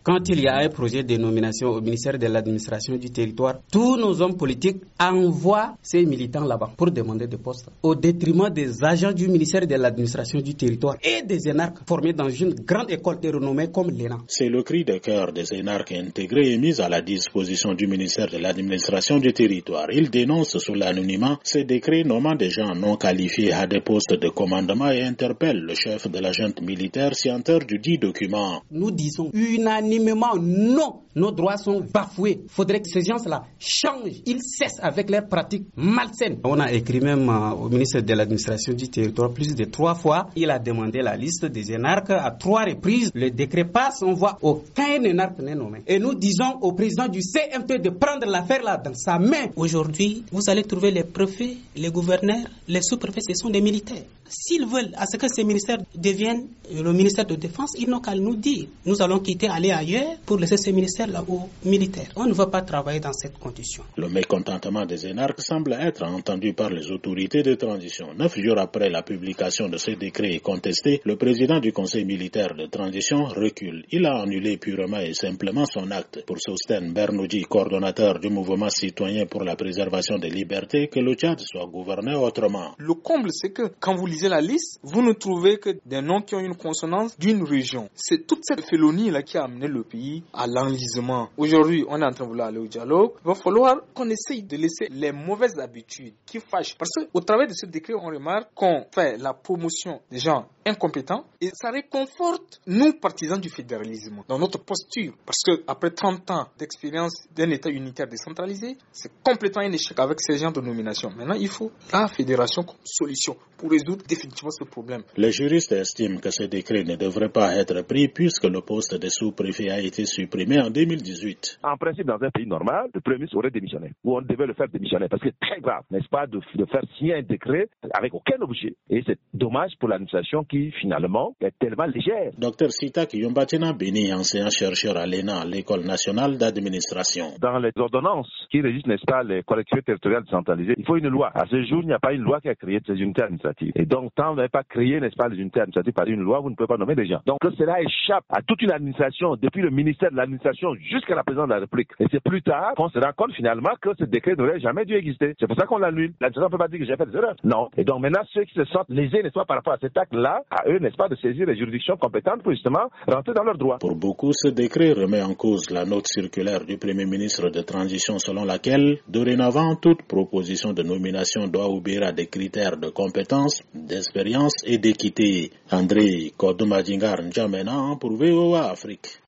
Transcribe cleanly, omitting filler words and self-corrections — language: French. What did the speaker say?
Quand il y a un projet de nomination au ministère de l'administration du territoire, tous nos hommes politiques envoient ces militants là-bas pour demander des postes, au détriment des agents du ministère de l'administration du territoire et des énarques formés dans une grande école renommée comme l'ENA. C'est le cri de cœur des énarques intégrés et mis à la disposition du ministère de l'administration du territoire. Ils dénoncent sous l'anonymat ces décrets nommant des gens non qualifiés à des postes de commandement et interpellent le chef de la junte militaire signataire du dit document. Nous disons unanimement non, nos droits sont bafoués. Il faudrait que ces gens-là changent, ils cessent avec leurs pratiques malsaines. On a écrit même au ministre de l'administration du territoire plus de 3 fois. Il a demandé la liste des énarques à 3 reprises. Le décret passe, on voit aucun énarque n'est nommé. Et nous disons au président du CMP de prendre l'affaire là dans sa main. Aujourd'hui, vous allez trouver les préfets, les gouverneurs, les sous-préfets, ce sont des militaires. S'ils veulent à ce que ces ministères deviennent le ministère de Défense, ils n'ont qu'à nous dire. Nous allons quitter, aller ailleurs pour laisser ces ministères-là aux militaires. On ne va pas travailler dans cette condition. Le mécontentement des énarques semble être entendu par les autorités de transition. 9 jours après la publication de ce décret contesté, le président du conseil militaire de transition recule. Il a annulé purement et simplement son acte. Pour Sosten Bernoudji, coordonnateur du mouvement citoyen pour la préservation des libertés, que le Tchad soit gouverné autrement. Le comble, c'est que quand vous lisez la liste, vous ne trouvez que des noms qui ont une consonance d'une région. C'est toute cette félonie-là qui a amené le pays à l'enlisement. Aujourd'hui, on est en train de vouloir aller au dialogue. Il va falloir qu'on essaye de laisser les mauvaises habitudes qui fâchent. Parce qu'au travers de ce décret, on remarque qu'on fait la promotion des gens incompétents et ça réconforte nous, partisans du fédéralisme, dans notre posture. Parce qu'après 30 ans d'expérience d'un État unitaire décentralisé, c'est complètement un échec avec ces genres de nomination. Maintenant, il faut la fédération comme solution pour résoudre définitivement ce problème. Les juristes estiment que ce décret ne devrait pas être pris puisque le poste de sous-préfet a été supprimé en 2018. En principe, dans un pays normal, le Premier ministre aurait démissionné, ou on devait le faire démissionner, parce que c'est très grave, n'est-ce pas, de faire signer un décret avec aucun objet. Et c'est dommage pour l'administration qui, finalement, est tellement légère. Dr Sitak Yombatina Beni, enseignant-chercheur à l'ENA, l'École nationale d'administration. Dans les ordonnances qui régissent, n'est-ce pas, les collectivités territoriales décentralisées, il faut une loi. À ce jour, il n'y a pas une loi qui a créé ces unités administratives. Et donc, tant vous n'avez pas créé, n'est-ce pas, les unités administratives par une loi, vous ne pouvez pas nommer des gens. Donc, cela échappe à toute une administration, depuis le ministère de l'administration jusqu'à la présidence de la République. Et c'est plus tard qu'on se rend compte finalement que ce décret n'aurait jamais dû exister. C'est pour ça qu'on l'annule. L'administration ne peut pas dire que j'ai fait des erreurs. Non. Et donc, maintenant, ceux qui se sentent lésés, n'est-ce pas, par rapport à cet acte-là, à eux, n'est-ce pas, de saisir les juridictions compétentes pour justement rentrer dans leurs droits. Pour beaucoup, ce décret remet en cause la note circulaire du Premier ministre de transition selon laquelle, dorénavant, toute proposition de nomination doit obéir à des critères de compétence, d'expérience et d'équité. André Kodomadingar N'Djamena pour VOA Afrique.